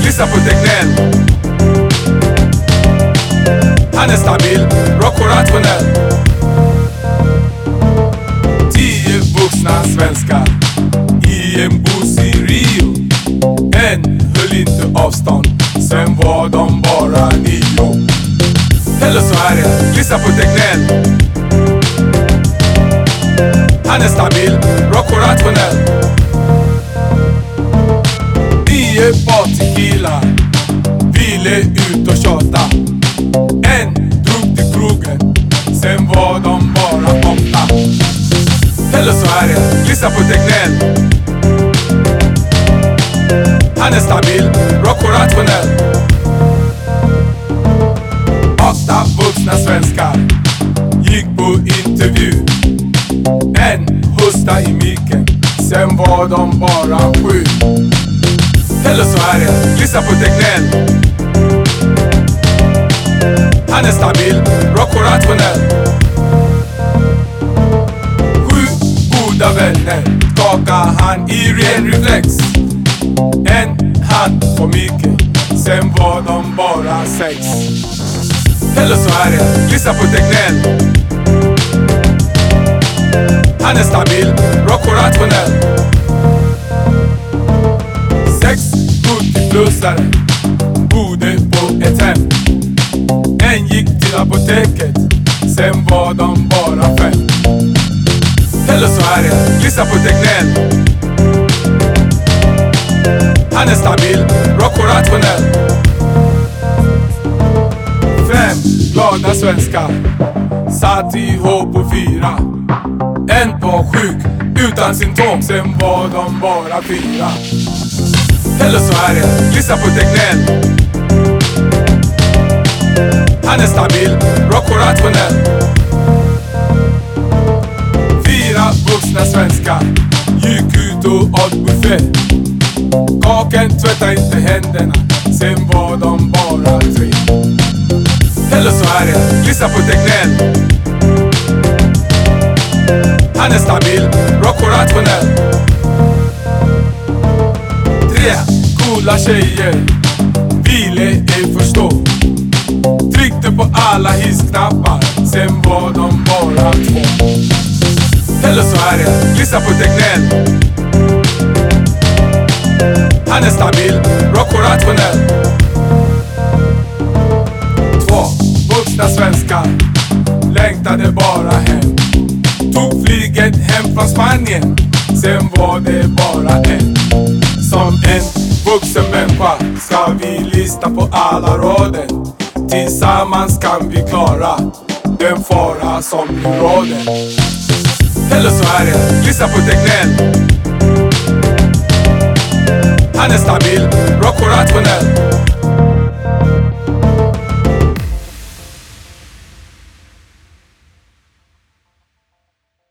lyssna på Tegnell. Han är stabil, rock och rationell. 10 vuxna svenskar i en buss i Rio. En höll inte avstånd, sen var de bara 9. Hello Sverige, lyssna på Tegnell. Han är stabil, rock och rationell. 9 par tequila, ville ut och tjata. En drog till krogen, sen var de bara 8. Hello Sverige, lyssna på Tegnell. Han är stabil, rock och rationell. 8 vuxna svenskar gick på intervju. En hosta i micken, sen var de bara 7. Hello Sverige, lyssna på Tegnell. Han är stabil, rock och rationell. 7 goda vänner skakar han i ren reflex. En hand på micken, sen var de bara 6. Hello Sverige, lyssna på Tegnell. Han är stabil, rock och rationell. 6 70-plussare bodde på ett hem. En gick till apoteket, sen var de bara 5. Hello Sverige, lyssna på Tegnell. Han är stabil, rock och rationell. 5 glada svenskar satt ihop på 4. En var sjuk, utan symptom, sen var de bara 4. Hello Sverige, lyssna på Tegnell. Han är stabil, rock och rationell. 4 vuxna svenskar gick ut och åt buffé. Kaken tvättade inte händerna, sen var de bara 3. Hello Sverige, lyssna på Tegnell. Han är stabil, rock och rationell. 3 coola tjejer ville ej förstå. Tryckte på alla hissknappar, sen var de bara 2. Hello Sverige, lyssna på Tegnell. Han är stabil, rock och rationell. 2 vuxna svenskar längtade bara hem. Tog flyget hem från Spanien, sen var det bara en. Som en vuxen människa ska vi lyssna på alla råden. Tillsammans kan vi klara den fara som nu råder. Hello Sverige, lyssna på Tegnell. Han är stabil, rock och rationell.